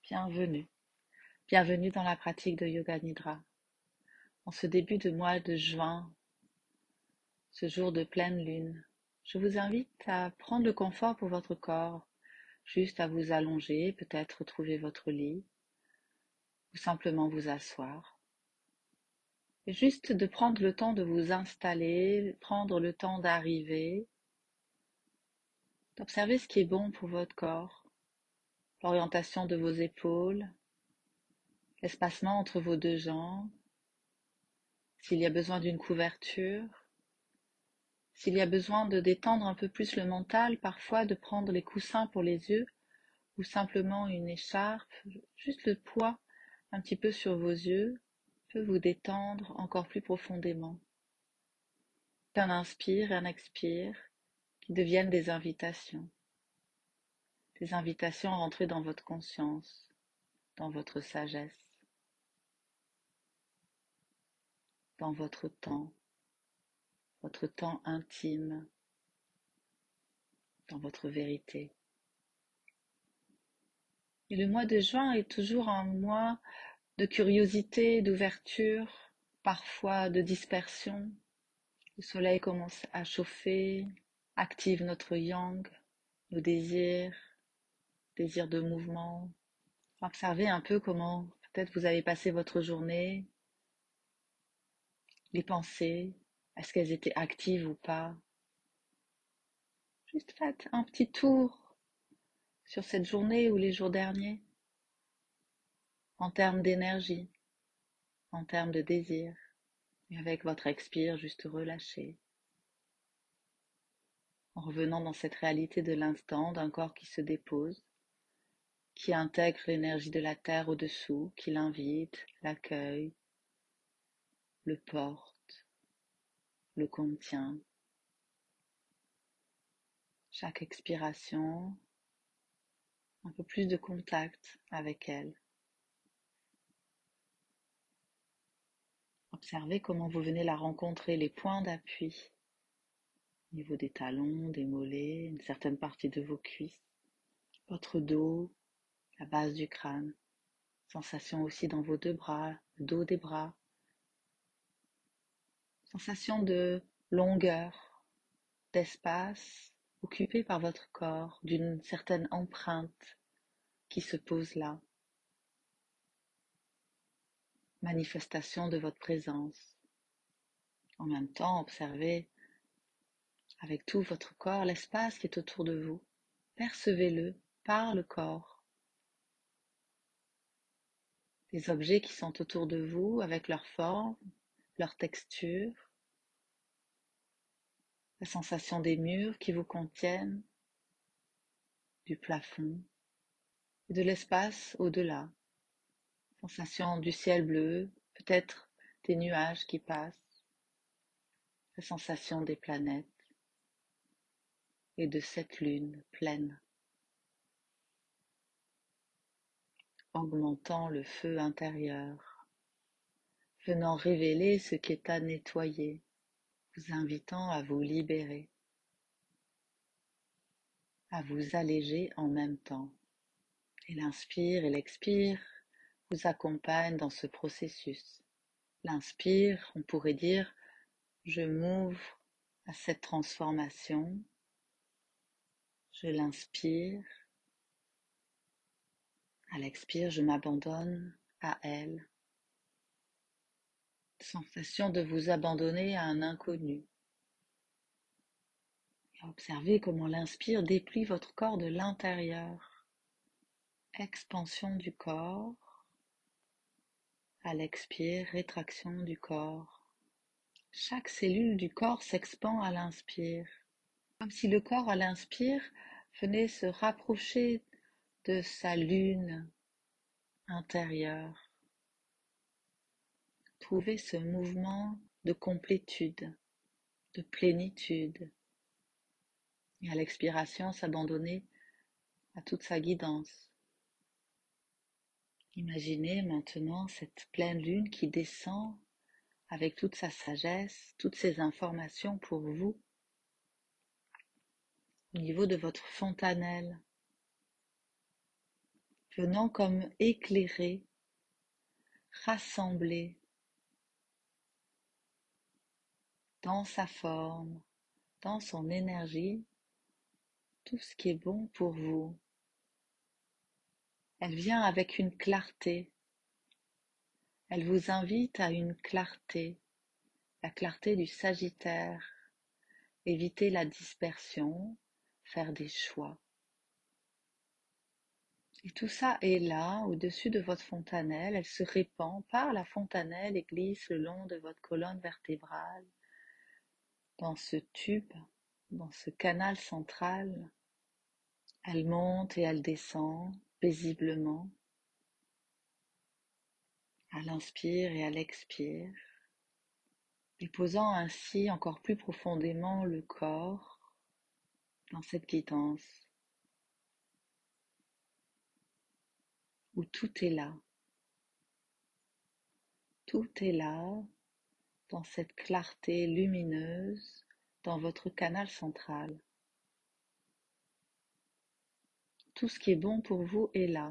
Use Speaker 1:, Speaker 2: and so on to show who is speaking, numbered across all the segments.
Speaker 1: Bienvenue. Bienvenue dans la pratique de Yoga Nidra. En ce début de mois de juin, ce jour de pleine lune, je vous invite à prendre le confort pour votre corps, juste à vous allonger, peut-être trouver votre lit, ou simplement vous asseoir. Et juste de prendre le temps de vous installer, prendre le temps d'arriver, d'observer ce qui est bon pour votre corps, l'orientation de vos épaules, l'espacement entre vos deux jambes, s'il y a besoin d'une couverture, s'il y a besoin de détendre un peu plus le mental, parfois de prendre les coussins pour les yeux ou simplement une écharpe, juste le poids un petit peu sur vos yeux peut vous détendre encore plus profondément. Un inspire et un expire qui deviennent des invitations à rentrer dans votre conscience, dans votre sagesse, dans votre temps intime, dans votre vérité. Et le mois de juin est toujours un mois de curiosité, d'ouverture, parfois de dispersion. Le soleil commence à chauffer, active notre yang, nos désirs de mouvement. Observez un peu comment peut-être vous avez passé votre journée, les pensées, est-ce qu'elles étaient actives ou pas. Juste faites un petit tour sur cette journée ou les jours derniers, en termes d'énergie, en termes de désir, et avec votre expire, juste relâchez. En revenant dans cette réalité de l'instant, d'un corps qui se dépose, qui intègre l'énergie de la terre au-dessous, qui l'invite, l'accueille, le porte, le contient. Chaque expiration, un peu plus de contact avec elle. Observez comment vous venez la rencontrer, les points d'appui, au niveau des talons, des mollets, une certaine partie de vos cuisses, votre dos, la base du crâne. Sensation aussi dans vos deux bras, le dos des bras. Sensation de longueur, d'espace occupé par votre corps, d'une certaine empreinte qui se pose là. Manifestation de votre présence. En même temps, observez avec tout votre corps l'espace qui est autour de vous. Percevez-le par le corps. Les objets qui sont autour de vous avec leur forme, leur texture, la sensation des murs qui vous contiennent, du plafond et de l'espace au-delà. Sensation du ciel bleu, peut-être des nuages qui passent, la sensation des planètes et de cette lune pleine, augmentant le feu intérieur, venant révéler ce qui est à nettoyer, vous invitant à vous libérer, à vous alléger en même temps. Et l'inspire et l'expire vous accompagnent dans ce processus. L'inspire, on pourrait dire, je m'ouvre à cette transformation. Je l'inspire. À l'expire, je m'abandonne à elle. Sensation de vous abandonner à un inconnu. Et observez comment l'inspire déplie votre corps de l'intérieur. Expansion du corps. À l'expire, rétraction du corps. Chaque cellule du corps s'expand à l'inspire. Comme si le corps à l'inspire venait se rapprocher de sa lune intérieure. Trouvez ce mouvement de complétude, de plénitude. Et à l'expiration, s'abandonner à toute sa guidance. Imaginez maintenant cette pleine lune qui descend avec toute sa sagesse, toutes ses informations pour vous, au niveau de votre fontanelle. venant comme éclairer, rassembler dans sa forme, dans son énergie, tout ce qui est bon pour vous. Elle vient avec une clarté. Elle vous invite à une clarté, la clarté du Sagittaire. Éviter la dispersion, faire des choix. Et tout ça est là, au-dessus de votre fontanelle. Elle se répand par la fontanelle et glisse le long de votre colonne vertébrale, dans ce tube, dans ce canal central. Elle monte et elle descend paisiblement. Elle inspire et elle expire, déposant ainsi encore plus profondément le corps dans cette guidance où tout est là. Tout est là, dans cette clarté lumineuse, dans votre canal central. Tout ce qui est bon pour vous est là,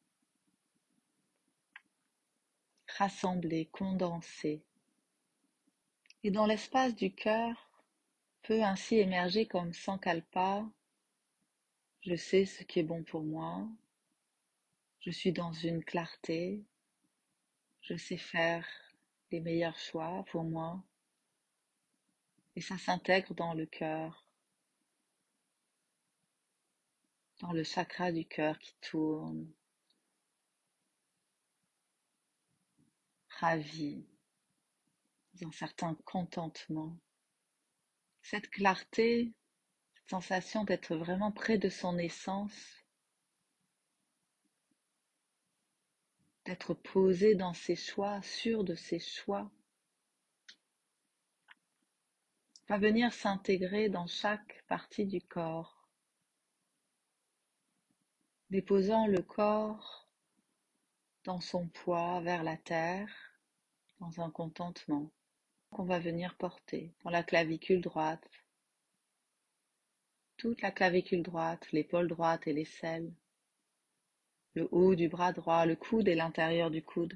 Speaker 1: rassemblé, condensé. Et dans l'espace du cœur peut ainsi émerger comme Sankalpa, je sais ce qui est bon pour moi, je suis dans une clarté, je sais faire les meilleurs choix pour moi, et ça s'intègre dans le cœur, dans le chakra du cœur qui tourne, ravi, dans un certain contentement. Cette clarté, cette sensation d'être vraiment près de son essence, d'être posé dans ses choix, sûr de ses choix, va venir s'intégrer dans chaque partie du corps, déposant le corps dans son poids vers la terre, dans un contentement qu'on va venir porter dans la clavicule droite, toute la clavicule droite, l'épaule droite et l'aisselle, le haut du bras droit, le coude et l'intérieur du coude,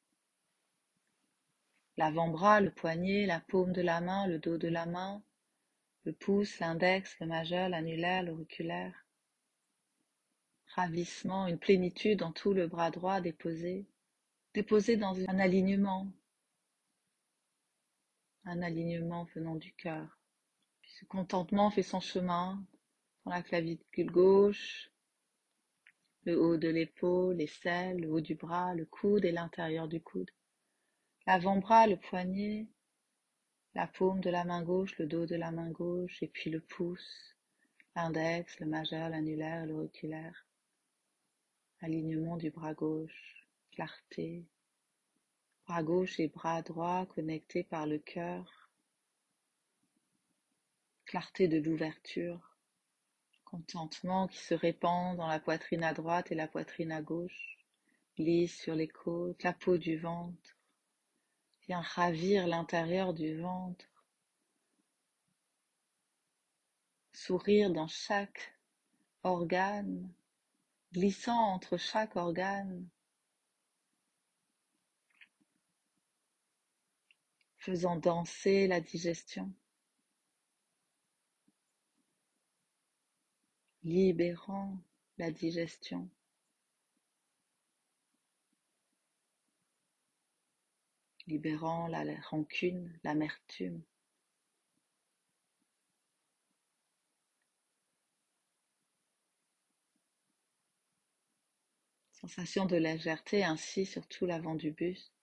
Speaker 1: l'avant-bras, le poignet, la paume de la main, le dos de la main, le pouce, l'index, le majeur, l'annulaire, l'auriculaire. Ravissement, une plénitude dans tout le bras droit déposé dans un alignement venant du cœur. Puis ce contentement fait son chemin dans la clavicule gauche, le haut de l'épaule, l'aisselle, le haut du bras, le coude et l'intérieur du coude. L'avant-bras, le poignet, la paume de la main gauche, le dos de la main gauche, et puis le pouce, l'index, le majeur, l'annulaire, l'auriculaire. Alignement du bras gauche, clarté. Bras gauche et bras droit connectés par le cœur. Clarté de l'ouverture. Contentement qui se répand dans la poitrine à droite et la poitrine à gauche. Glisse sur les côtes, la peau du ventre. Vient ravir l'intérieur du ventre. Sourire dans chaque organe, glissant entre chaque organe, faisant danser la digestion, libérant la digestion, libérant la rancune, l'amertume. Sensation de légèreté ainsi sur tout l'avant du buste.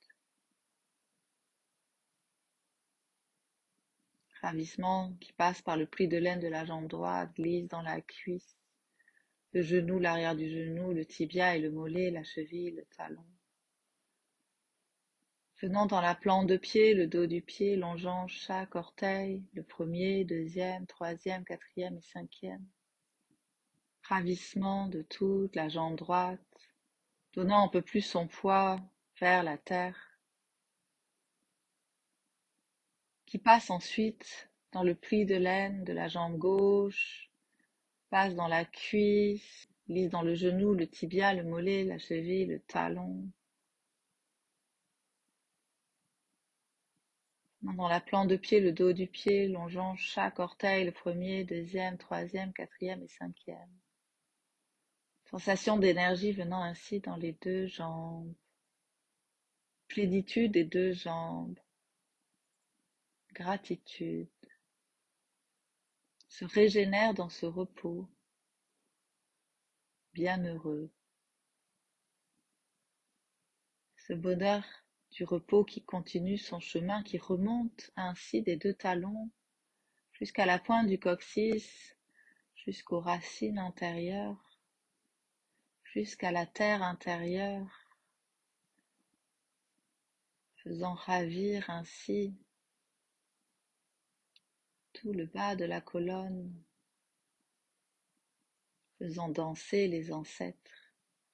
Speaker 1: Ravissement qui passe par le pli de laine de la jambe droite, glisse dans la cuisse, le genou, l'arrière du genou, le tibia et le mollet, la cheville, le talon. Venant dans la plante de pied, le dos du pied, longeant chaque orteil, le premier, deuxième, troisième, quatrième et cinquième. Ravissement de toute la jambe droite, donnant un peu plus son poids vers la terre, qui passe ensuite dans le pli de laine de la jambe gauche, passe dans la cuisse, glisse dans le genou, le tibia, le mollet, la cheville, le talon. Dans la plante de pied, le dos du pied, longeant chaque orteil, le premier, deuxième, troisième, quatrième et cinquième. Sensation d'énergie venant ainsi dans les deux jambes. Plénitude des deux jambes. Gratitude. Se régénère dans ce repos. Bienheureux. Ce bonheur du repos qui continue son chemin, qui remonte ainsi des deux talons jusqu'à la pointe du coccyx, jusqu'aux racines intérieures, jusqu'à la terre intérieure, faisant ravir ainsi tout le bas de la colonne, faisant danser les ancêtres.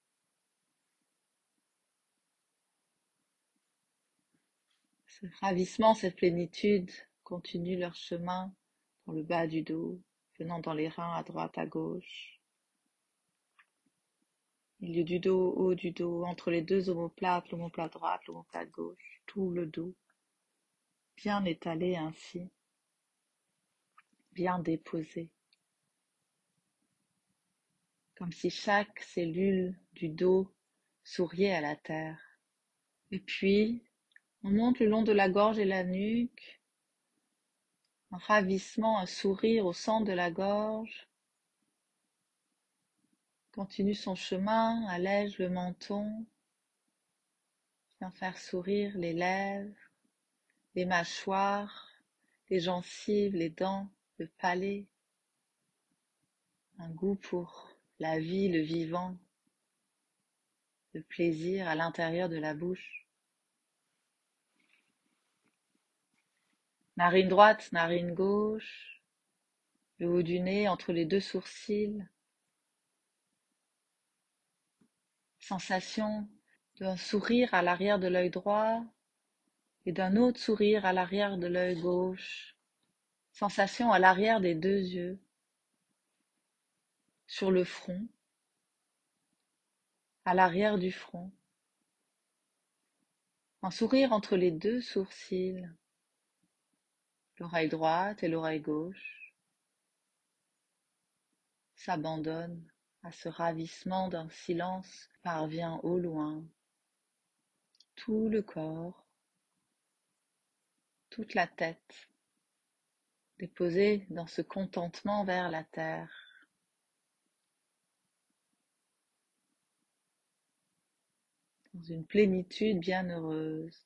Speaker 1: Ce ravissement, cette plénitude continuent leur chemin dans le bas du dos, venant dans les reins à droite, à gauche. Milieu du dos, haut du dos, entre les deux omoplates, l'omoplate droite, l'omoplate gauche, tout le dos, bien étalé ainsi, bien déposé, comme si chaque cellule du dos souriait à la terre. Et puis, on monte le long de la gorge et la nuque, un ravissement, un sourire au centre de la gorge, continue son chemin, allège le menton, vient faire sourire les lèvres, les mâchoires, les gencives, les dents, le palais, un goût pour la vie, le vivant, le plaisir à l'intérieur de la bouche. Narine droite, narine gauche, le haut du nez entre les deux sourcils, sensation d'un sourire à l'arrière de l'œil droit et d'un autre sourire à l'arrière de l'œil gauche, sensation à l'arrière des deux yeux, sur le front, à l'arrière du front, un sourire entre les deux sourcils, l'oreille droite et l'oreille gauche, s'abandonne à ce ravissement d'un silence qui parvient au loin, tout le corps, toute la tête, déposée dans ce contentement vers la terre. Dans une plénitude bienheureuse.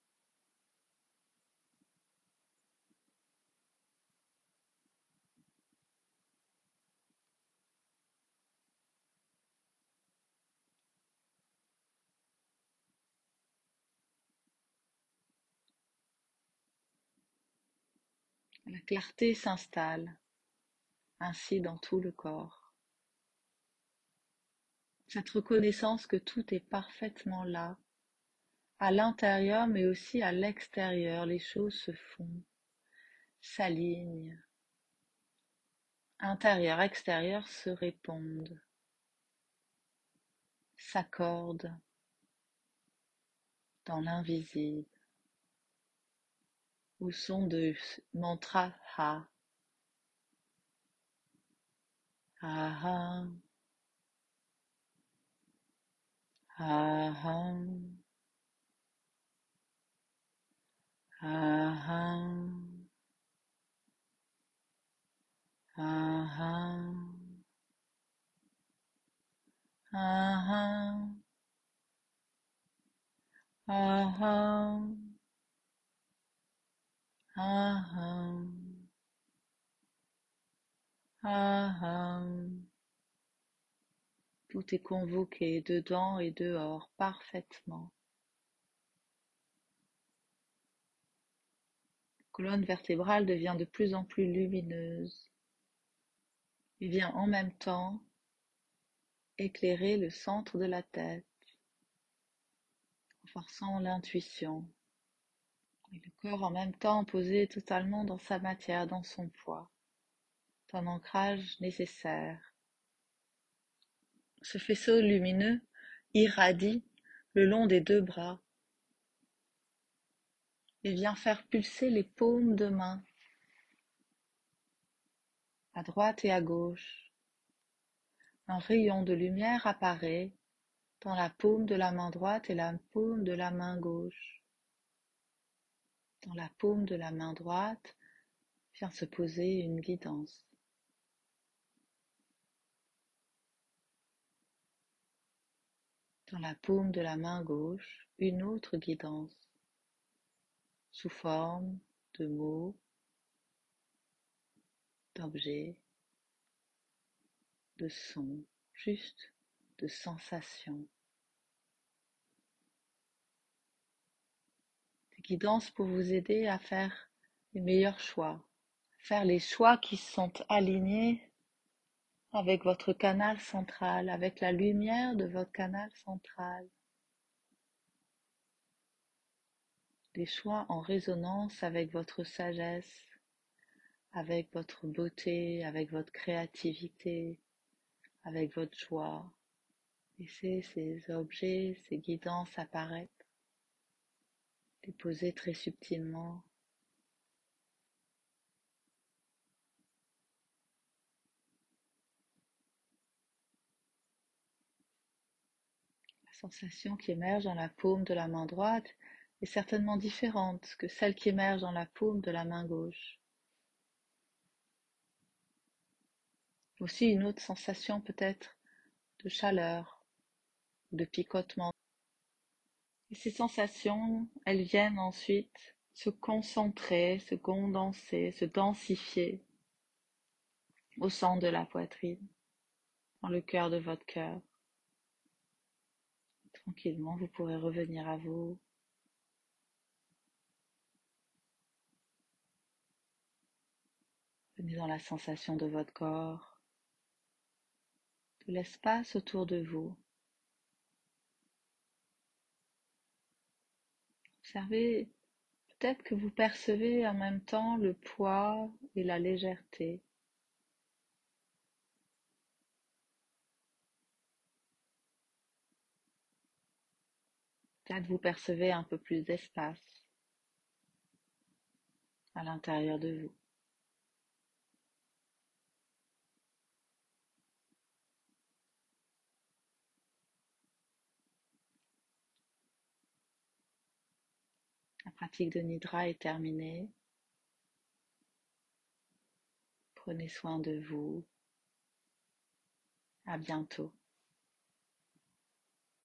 Speaker 1: La clarté s'installe ainsi dans tout le corps. Cette reconnaissance que tout est parfaitement là, à l'intérieur mais aussi à l'extérieur, les choses se font, s'alignent, intérieur, extérieur se répondent, s'accordent dans l'invisible, au son de mantra Ha. Aham, aham, aham, aham, aham, aham, aham, aham. Tout est convoqué dedans et dehors parfaitement. La colonne vertébrale devient de plus en plus lumineuse et vient en même temps éclairer le centre de la tête, renforçant l'intuition. Et le corps en même temps posé totalement dans sa matière, dans son poids, un ancrage nécessaire. Ce faisceau lumineux irradie le long des deux bras et vient faire pulser les paumes de main, à droite et à gauche. Un rayon de lumière apparaît dans la paume de la main droite et la paume de la main gauche. Dans la paume de la main droite vient se poser une guidance. Dans la paume de la main gauche, une autre guidance, sous forme de mots, d'objets, de sons, juste de sensations. Des guidances pour vous aider à faire les meilleurs choix, faire les choix qui sont alignés avec votre canal central, avec la lumière de votre canal central. Des choix en résonance avec votre sagesse, avec votre beauté, avec votre créativité, avec votre joie. Laissez ces objets, ces guidances apparaître, les poser très subtilement. La sensation qui émerge dans la paume de la main droite est certainement différente que celle qui émerge dans la paume de la main gauche. Aussi une autre sensation peut-être de chaleur, de picotement. Et ces sensations, elles viennent ensuite se concentrer, se condenser, se densifier au centre de la poitrine, dans le cœur de votre cœur. Tranquillement, vous pourrez revenir à vous. Venez dans la sensation de votre corps, de l'espace autour de vous. Observez, peut-être que vous percevez en même temps le poids et la légèreté. Peut-être vous percevez un peu plus d'espace à l'intérieur de vous. La pratique de Nidra est terminée. Prenez soin de vous. À bientôt.